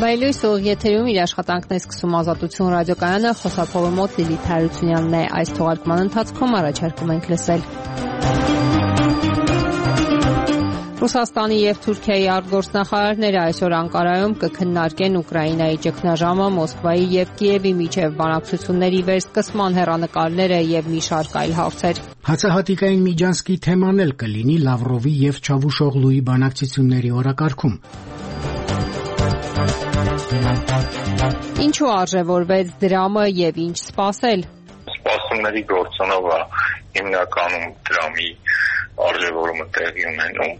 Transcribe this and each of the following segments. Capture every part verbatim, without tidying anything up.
Հայլույս ուղիղ եթերում իր աշխատանքն է սկսում Ազատություն ռադիոկայանը, խոսափողը մոտ Լիլիթ Հարությունյանն է։ Այս թողարկման ընթացքում առաջարկում ենք լսել Ռուսաստանի եւ Թուրքիայի արտգործնախարարները այսօր Անկարայում կքննարկեն Ուկրաինայի ճգնաժամը, Մոսկվայի եւ Կիևի միջև բանակցությունների վերսկսման հեռանկարները եւ մի շարք այլ հարցեր։ Հացահատիկային Միջանցքի թեման էլ կլինի Լավրովի եւ Չավուշօղլուի բանակցությունների օրակարգում։ Ինչու արժևորվեց դրամը եւ ինչ սպասել։ Սպասումների գործոնով է հիմնականում դրամի արժևորումը տեղի ունենում։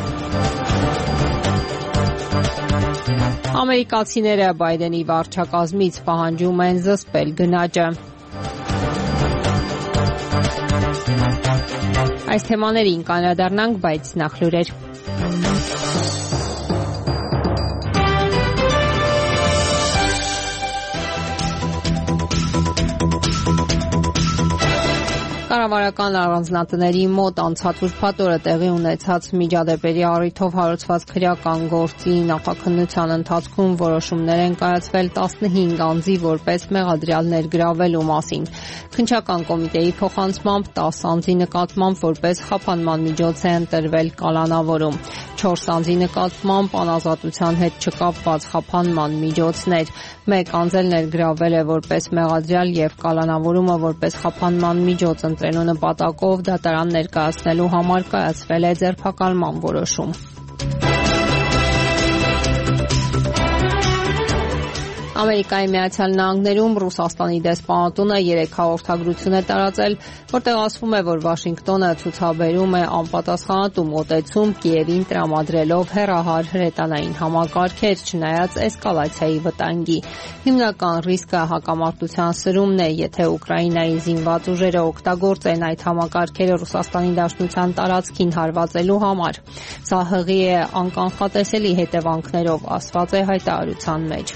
Ամերիկացիները Բայդենի վարչակազմից պահանջում են զսպել գնաճը։ Այս թեմաներին կանրադառնանք, բայց նախ լուրեր։ Կառավարական առանձնատների մոտ անցած ուրբաթ օրը տեղի ունեցած միջադեպերի առիթով հարուցված քրեական գործի նախաքննության ընթացքում որոշումներ են կայացվել տասնհինգ անձի որպես մեղադրյալ ներգրավելու մասին։ Քննչական կոմիտեի փոխանցմամբ տասը անձի նկատմամբ որպես խափանման միջոց է ընտրվել կալանավորում։ չորս անձի նկատմամբ անազատության հետ չկապված խափանման միջոցներ։ Մեկ անձ էլ ներգրավել է որպես մեղադրյալ եւ կալանավորումը որպես խափանման միջոց ընտրելու նպատակով դատարան ներկայացնելու համար կայացվել է ձերբակալման որոշում։ Ամերիկայի Միացյալ Նահանգներում Ռուսաստանի դեսպանատունը երեք հաղորդագրություն է տարածել, որտեղ ասվում է, որ Վաշինգտոնը ցուցաբերում է անպատասխանատու մոտեցում Կիևին տրամադրելով հեռահար հրետանային համակարգեր, չնայած էսկալացիայի վտանգի։ Հիմնական ռիսկը հակամարտության սրումն է, եթե Ուկրաինայի զինված ուժերը օգտագործեն այդ համակարգերը Ռուսաստանի Դաշնության տարածքին հարվածելու համար։ Սա հղի է անկանխատեսելի հետևանքներով, ասված է հայտարարության մեջ։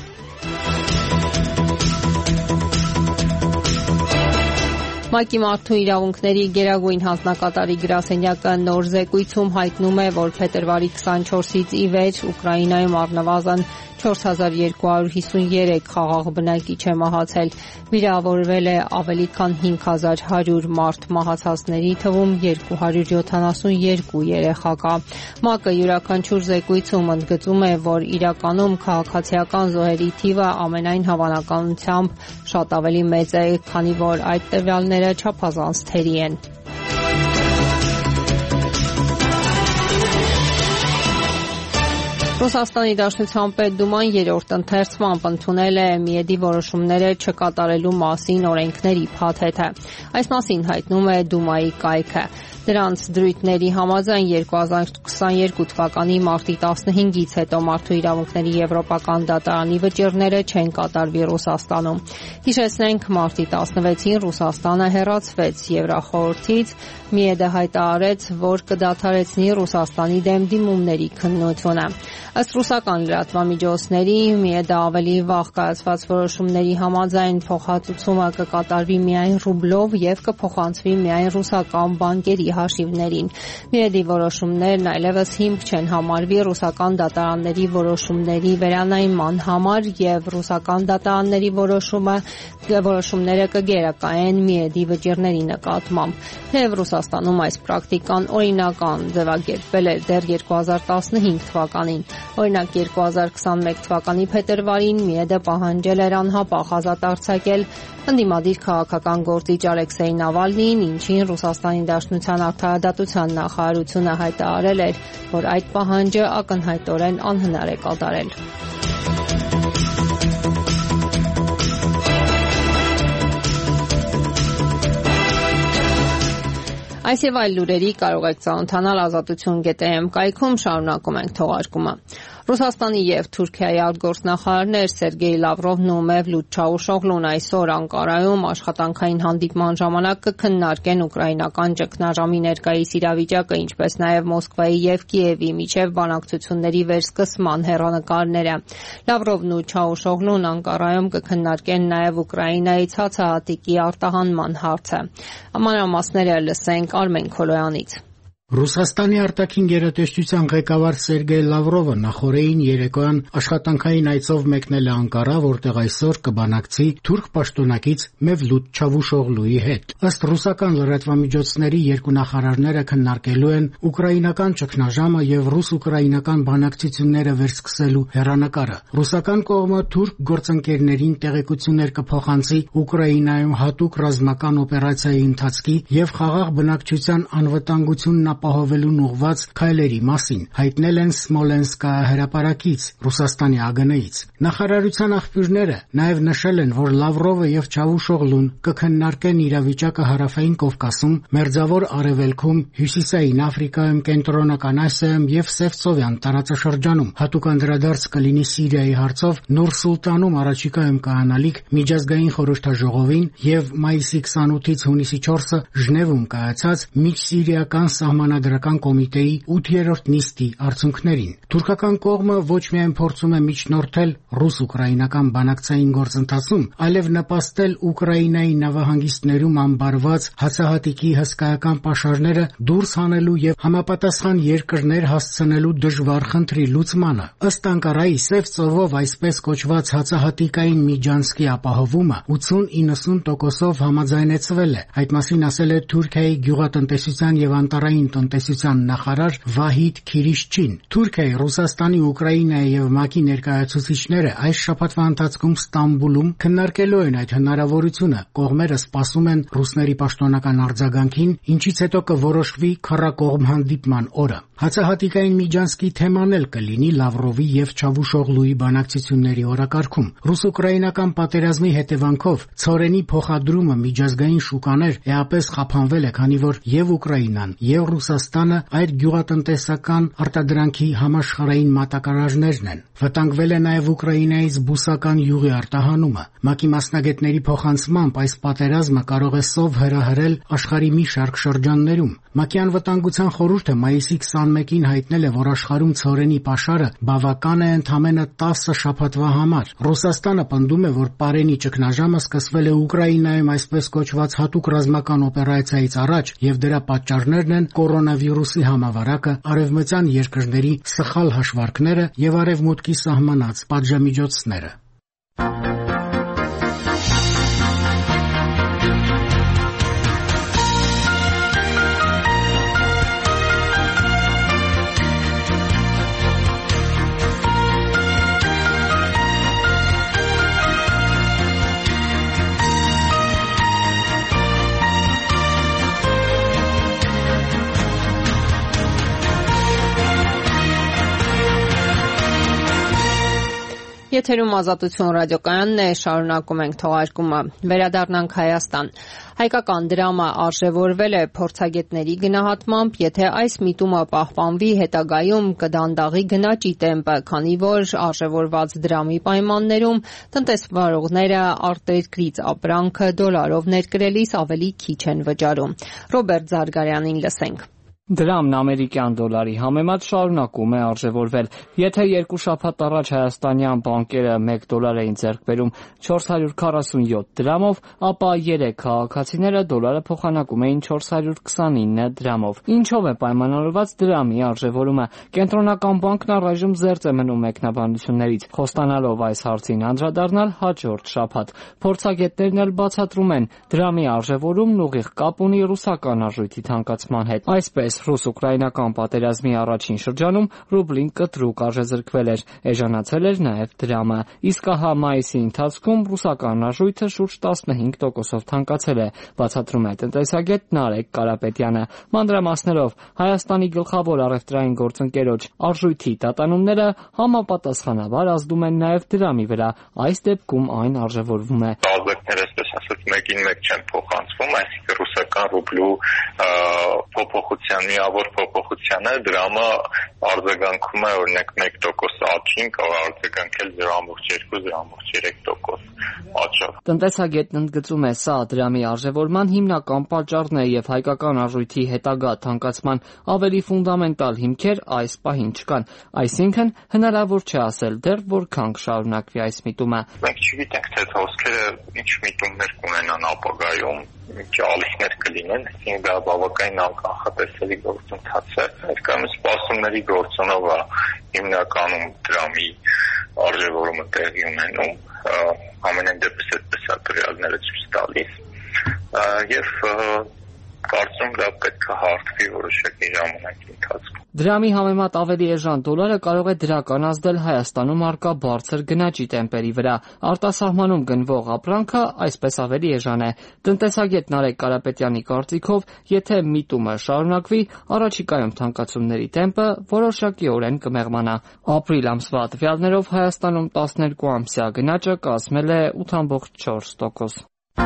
ՄԱԿ-ի մարդու իրավունքների գերագույն հանձնակատարի գրասենյակը նոր զեկույցում հայտնում է, որ փետրվարի քսանչորսից ի վեր Ուկրաինայում առնվազն չորս հազար երկու հարյուր հիսուներեք խաղաղ բնակիչ է մահացել։ Վիրավորվել է ավելի քան հինգ հազար հարյուր մարդ, մահացածների թվում երկու հարյուր յոթանասունյոթ երեխա կա։ ՄԱԿ-ը յուրաքանչյուր զեկույցում ընդգծում է, որ իրականում քաղաքացիական զոհերի թիվը ամենայն հավանականությամբ շատ ավելի մեծ է, քանի որ այդ տվյալները չափազանց թերի են։ Ռուսաստանի Դաշնության Պետդուման երրորդ ընթերցմամբ ընդունել է Միեդի որոշումները չկատարելու մասին օրենքների փաթեթը։ Այս մասին հայտնում է Դումայի կայքը։ Դրանց դրույթների համաձայն երկու հազար քսաներկու թվականի մարտի տասնհինգից հետո մարդու իրավունքների եվրոպական դատարանի վճիռները չեն կատարվի Ռուսաստանում։ Հիշեցնենք, մարտի տասնվեցին Ռուսաստանը հեռացվեց Եվրախորհրդից, Միեդը հայտարարեց, որ կդադարեցնի Ռուսաստանի դեմ դիմումների քննությունը։ Ըստ ռուսական լրատվամիջոցների, Միեդը ավելի վաղ կայացված որոշումների համաձայն փոխհատուցումը կկատարվի միայն ռուբլով եւ կփոխանցվի միայն ռուսական բանկերի հաշիվներին։ Միեդի որոշումներն այլևս հիմք չեն համարվի ռուսական դատարանների որոշումների վերանայման համար եւ ռուսական դատարանների որոշումը որոշումները կգերակայեն Միեդի վճիռների նկատմամբ։ Թեև Ռուսաստանում այս պրակտիկան օրինական ձևակերպվել էր դեռ երկու հազար տասնհինգ թվականին։ Օրինակ երկու հազար քսանմեկ թվականի փետրվարին Միեդը պահանջել էր անհապաղ ազատ արձակել ընդդիմադիր քաղաքական գործիչ Ալեքսեյ Նավալնիին, ինչին Ռուսաստանի Դաշնության արդարադատության նախարարությունը հայտարարել էր, որ այդ պահանջը ակնհայտորեն անհնար է կատարել։ Այս եւ այլ լուրերի կարող եք ծանոթանալ ազատություն կետ է էմ կայքում, շարունակում ենք թողարկումը։ Ռուսաստանի եւ Թուրքիայի արտգործնախարարներ Սերգեյ Լավրովն ու Մևլութ Չավուշօղլուն այսօր Անկարայում աշխատանքային հանդիպման ժամանակ կքննարկեն ուկրաինական ճգնաժամի ներկայիս իրավիճակը, ինչպես նաեւ Մոսկվայի եւ Կիևի միջև բանակցությունների վերսկսման հեռանկարները։ Լավրովն ու Չավուշօղլուն Անկարայում կքննարկեն նաեւ Ուկրաինայից հացահատիկի արտահանման հարցը։ Մանրամասները լսենք Արմեն Քոլոյանից։ Ռուսաստանի արտաքին գերատեսչության ղեկավար Սերգեյ Լավրովը նախորդին երեկոյան աշխատանքային այցով մեկնել է Անկարա, որտեղ այսօր կբանակցի թուրք պաշտոնակից Մևլութ Չավուշօղլուի հետ։ Ըստ ռուսական լրատվամիջոցների երկու նախարարները քննարկելու են ուկրաինական ճգնաժամը եւ ռուս-ուկրաինական բանակցությունները վերսկսելու հեռանկարը։ Ռուսական կողմը թուրք գործընկերներին տեղեկություններ կփոխանցի Ուկրաինայում հատուկ ռազմական օպերացիայի ընթացքի եւ խաղաղ բնակչության անվտանգությունն ապահովելուն ուղղված քայլերի մասին, հայտնել են Սմոլենսկա հրապարակից, Ռուսաստանի ԱԳՆ-ից։ Նախարարության աղբյուրները նաև նշել են, որ Լավրովը եւ Չավուշօղլուն կքննարկեն իրավիճակը Հարավային Կովկասում, Մերձավոր Արևելքում, Հյուսիսային Աֆրիկայում, Կենտրոնական Ասիայում եւ Սևծովյան տարածաշրջանում։ Հատուկ անդրադարձ կլինի Սիրիայի հարցով Նուր Սուլտանում առաջիկայում կայանալիք միջազգային խորհրդաժողովին եւ մայիսի քսանութից հունիսի չորսը Ժնևում կայացած միջսիրիական սահմանադրական կոմիտեի ութերորդ նիստի արդյունքներին։ Թուրքական կողմը ոչ միայն փորձում է միջնորդել ռուս-ուկրաինական բանակցային գործընթացում, այլև նպաստել Ուկրաինայի նավահանգիստներում ամբարված հացահատիկի հսկայական պաշարները դուրս հանելու եւ համապատասխան երկրներ հասցնելու դժվար խնդրի լուծմանը։ Ըստ Անկարայի Սև ծովով այսպես կոչված հացահատիկային միջանցքի ապահովումը ութսուն-իննսուն տոկոսով համաձայնեցվել է։ Այդ մասին ասել է Թուրքիայի գյուղատնտեսության եւ անտառային տնտեսության նախարար Վահիդ Քիրիշչին։ Թուրքիայի, Ռուսաստանի, Ուկրաինայի եւ ՄԱԿ-ի ներկայացուցիչները այս շաբաթվա ընթացքում Ստամբուլում քննարկելու են այդ հնարավորությունը։ Կողմերը սպասում են ռուսների պաշտոնական արձագանքին, ինչից հետո կորոշվի քառակողմ հանդիպման օրը։ Հացահատիկային միջանցքի թեման էլ կլինի Լավրովի եւ Չավուշօղլուի բանակցությունների օրակարգում։ Ռուս-ուկրաինական պատերազմի հետևանքով ցորենի փոխադրումը միջազգային շուկաներ էապես խափանվել է, քանի որ եւ Ուկրաինան, եւ Ռուսաստանը այդ գյուղատնտեսական արտադրանքի համաշխարհային մատակարարներն են։ Վտանգվել է նաեւ Ուկրաինայից բուսական յուղի արտահանումը։ ՄԱԿ-ի մասնագետների փոխանցմամբ այս պատերազմը կարող է սով հրահրել աշխարհի մի շարք շրջաններում։ ՄԱԿ-ի անվտանգության խորհուրդը մայիսի քսանմեկին հայտնել է, որ աշխարհում ցորենի պաշարը բավական է ընդամենը տասը շաբաթվա համար։ Ռուսաստանը պնդում է, որ Պարենի ճգնաժամը սկսվել է Ուկրաինայում այսպես կոչված հատուկ ռազմական օպերացիայից առաջ եւ դրա պատճառներն են կորոնավիրուսի համավարակը, արևմտյան երկրների սխալ հաշվարկները եւ արևմուտքի սահմանած պատժամիջոցները։ Եթերում Ազատություն ռադիոկայանն է, շարունակում ենք թողարկումը։ Վերադառնանք Հայաստան։ Հայկական դրամը արժևորվել է փորձագետների գնահատմամբ, եթե այս միտումը պահպանվի, հետագայում կդանդաղի գնաճի տեմպը, քանի որ արժևորված դրամի պայմաններում տնտեսվարողները արտերկրից ապրանքը դոլարով ներկրելիս ավելի քիչ են վճարում։ Ռոբերտ Զարգարյանին լսենք։ Դրամն ամերիկյան դոլարի համեմատ շարունակում է արժևորվել։ Եթե երկու շաբաթ առաջ հայաստանյան բանկերը մեկ դոլար էին ձեռք բերում չորս հարյուր քառասունյոթ դրամով, ապա երեք քաղաքացիները դոլարը փոխանակում էին չորս հարյուր քսանինը դրամով։ Ինչով է պայմանավորված դրամի արժևորումը։ Կենտրոնական բանկն առայժմ զերծ է մնում մեկնաբանություններից, խոստանալով այս հարցին անդրադառնալ հաջորդ շաբաթ։ Փորձագետներն էլ բացատրում են, դրամի արժևորումն ուղիղ կապ ունի ռուսական արժույթի թանկացման հետ։ Այսպես ռուս-ուկրաինական պատերազմի առաջին շրջանում ռուբլին կտրուկ արժեզրկվել էր, էժանացել էր նաև դրամը, իսկ ահա մայիսի ընթացքում ռուսական արժույթը շուրջ տասնհինգ տոկոսով թանկացել է, բացատրում է տնտեսագետ Նարեկ Կարապետյանը։ Մանրամասներով Հայաստանի գլխավոր առևտրային գործընկերոջ արժույթի տատանումները համապատասխանաբար ազդում են նաև դրամի վրա, այս դեպքում այն արժևորվում է։ Ազդակները, այսպես ասած, մեկին մեկ չեն փոխանցվում, այսինքն ռուսական ռուբլու փոփոխության միավոր փոփոխությանը դրամը արձագանքում է օրինակ մեկ տոկոս աճին, կարող արձագանքել զրո կόμma երկու - զրո կόμma երեք տոկոս աճով։ Տնտեսագետն ընդգծում է, սա դրամի արժևորման հիմնական պատճառն է եւ հայկական արժույթի հետագա թանկացման ավելի ֆունդամենտալ հիմքեր այս պահին չկան, այսինքն հնարավոր չէ ասել դեռ որքան կշարունակվի այս միտումը։ Մենք չգիտենք, թե հոսքերը ինչ միտումներ կունենան ապագայում, ինչ ալիքներ կլինեն, այսինքն դա բավականին անկանխատեսելի գործընթաց է, ներկայումս սպասումների գործոնով է հիմնականում դրամի արժևորումը տեղի ունենում, ամենայն դեպս այդպես է տվյալները ցույց տալիս, եւ կարծում դա պետք է հարթվի որոշակի ժամանակի ընթացքում։ Դրամի համեմատ ավելի էժան դոլարը կարող է դրական ազդել Հայաստանում առկա բարձր գնաճի տեմպերի վրա։ Արտասահմանում գնվող ապրանքը այսպես ավելի էժան է։ Տնտեսագետ Նարեկ Կարապետյանի կարծիքով, եթե միտումը շարունակվի, առաջիկայում թանկացումների տեմպը որոշակիորեն կմեղմանա։ Ապրիլ ամսվա տվյալներով Հայաստանում տասներկու ամսյա գնաճը կազմել է ութ կόμμα չորս տոկոս։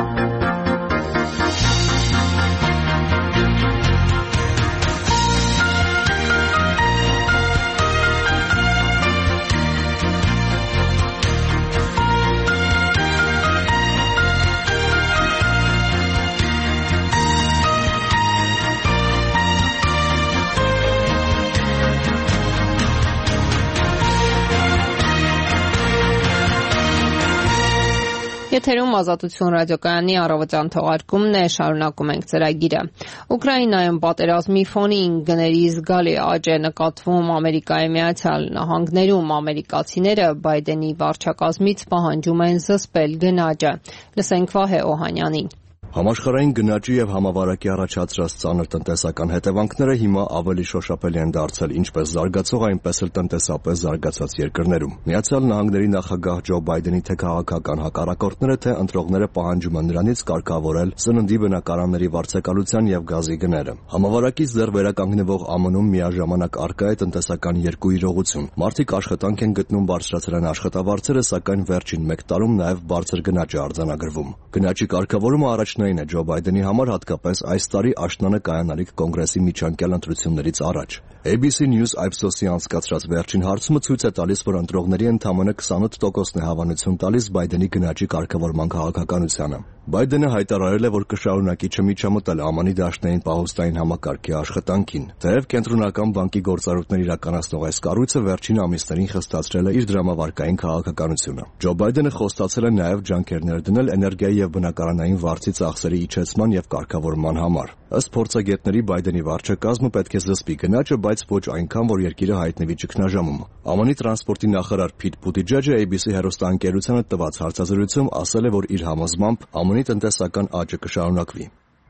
Եթերում Ազատություն ռադիոկայանի առավոտյան թողարկումն է, շարունակում ենք ծրագիրը։ Ուկրաինայում պատերազմի ֆոնին գների զգալի աճ է նկատվում Ամերիկայի Միացյալ Նահանգներում։ Ամերիկացիները Բայդենի վարչակազմից պահանջում են զսպել գնաճը։ Լսենք Վահե Օհանյանին։ Համաշխարհային գնաճի եւ համավարակի առաջացրած ծանր տնտեսական հետևանքները հիմա ավելի շոշափելի են դարձել ինչպես զարգացող, այնպես էլ տնտեսապես զարգացած երկրներում։ Միացյալ Նահանգների նախագահ Ջո Բայդենի թե քաղաքական հակառակորդները, թե ընտրողները պահանջում են նրանից կարգավորել սննդի բնակարանների վարձակալության եւ գազի գները։ Համավարակից դեռ վերականգնվող ԱՄՆ-ում միաժամանակ առկա է տնտեսական երկու իրողություն։ Մարդիկ աշխատանք են գտնում բարձրացրան աշխատավարձերը, սակայն վերջին մեկ տարում նաեւ բարձր գնաճ է արձանագրվում։ Գնաճի կարգավորումը առաջ Է Ջո Բայդենի համար հատկապես այս տարի աշնանը կայանալիք կոնգրեսի միջանկյալ ընտրություններից առաջ։ A B C News Ipsos-ի անցկացրած վերջին հարցումը ցույց է տալիս, որ ընտրողների ընդամենը քսանութ տոկոսն է հավանություն տալիս Բայդենի գնաճի կարգավորման քաղաքականությանը։ Բայդենը հայտարարել է, որ կշարունակի չմիջամտել ԱՄՆ-ի դաշնային պահոստային համակարգի աշխատանքին։ Թեև կենտրոնական բանկի գործառույթներ իրականացնող այս կառույցը վերջին ամիսներին խստացրել է իր դրամավարկային քաղաքականությունը։ Ջո Բայդենը խոստացել է նաև ջանքեր ներդնել էներգիայի եւ բնակարանային վարձի ծախսերի իջեցման եւ կարգավորման համար։ Ըստ փորձագետների Բայդենի վարչակազմը պետք է զսպի գնաճը, բայց ոչ այնքան, որ երկիրը հայտնվի ճգնաժամում։ ԱՄՆ-ի տրանսպորտի նախարար Փիթ Բուտիջեջը A B C հեռուստաընկերությանը տված հարցազրույցում ասել է, որ իր համոզմամբ ԱՄՆ-ի տնտեսական աճը կշարունակվի։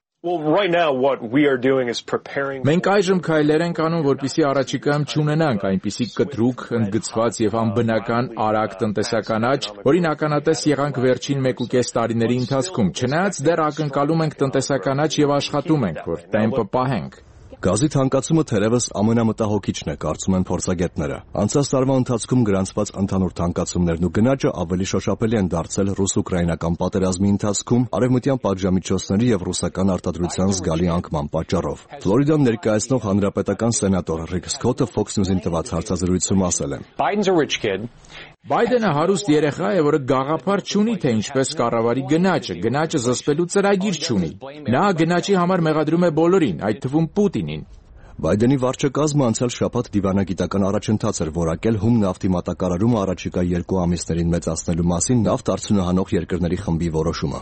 Մենք այժմ քայլեր ենք անում, որպեսզի առաջիկայում չունենանք այնպիսի կտրուկ, ընդգծված եւ անբնական արագ տնտեսական աճ, որին ականատես եղանք վերջին մեկուկես տարիների ընթացքում։ Չնայած դեռ ակնկալում ենք տնտեսական աճ եւ աշխատում ենք, որ տեմպը պահենք։ Գազի թանկացումը թերևս ամենամտահոգիչն է, կարծում են փորձագետները։ Անցած տարվա ընթացքում գրանցված ընդհանուր թանկացումներն ու գնաճը ավելի շոշափելի են դարձել ռուս-ուկրաինական պատերազմի ընթացքում, արևմտյան պատժամիջոցների եւ ռուսական արտադրության զգալի անկման պատճառով։ Ֆլորիդան ներկայացնող հանրապետական սենատոր Ռիկ Սքոթը Fox News-ին տված հարցազրույցում ասել է. Բայդենը հարուստ երեխա է, որը գաղափար չունի, թե ինչպես կառավարի գնաճը, գնաճը զսպելու ծրագիր չունի։ Նա գնաճի համար մեղադրում է բոլորին, այդ թվում Պուտինին։ Բայդենի վարչակազմը անցյալ շաբաթ դիվանագիտական առաջընթաց էր որակել հում նավթի մատակարարումը առաջիկա երկու ամիսներին մեծացնելու մասին նավթ արդյունահանող երկրների խմբի որոշումը։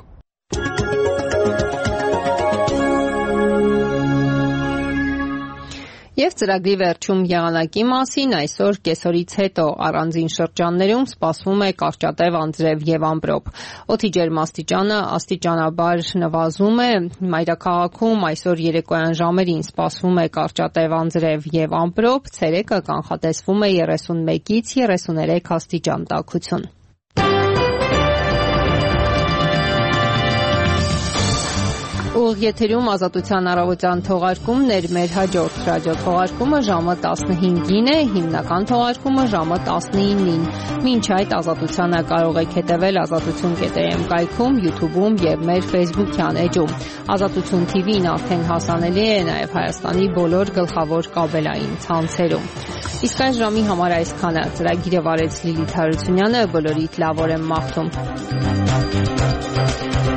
Եվ ծրագրի վերջում եղանակի մասին այսօր կեսօրից հետո առանձին շրջաններում սպասվում է կարճատև անձրև եւ ամպրոպ։ Օդի ջերմաստիճանը աստիճանաբար նվազում է, մայրաքաղաքում այսօր երեկոյան ժամերին սպասվում է կարճատև անձրև եւ ամպրոպ, ցերեկը կանխատեսվում է երեսունմեկից երեսուներեք աստիճան տաքություն։ Ուղիղ եթերում Ազատության առավոտյան թողարկումներ, մեր հաջորդ ռադիոթողարկումը ժամը տասնհինգին է, հիմնական թողարկումը ժամը տասնինին։ Մինչ այդ Ազատությանը կարող եք հետևել ազատություն կետ am կայքում, YouTube-ում եւ մեր Facebook-յան էջում։ Ազատություն T V-ն արդեն հասանելի է նաեւ Հայաստանի բոլոր գլխավոր կաբելային ցանցերում։ Իսկ այս ժամի համար այսքանը։ Ծրագիրը վարեց Լիլիթ Հարությունյանը, բոլորիդ լավ օր եմ մաղթում։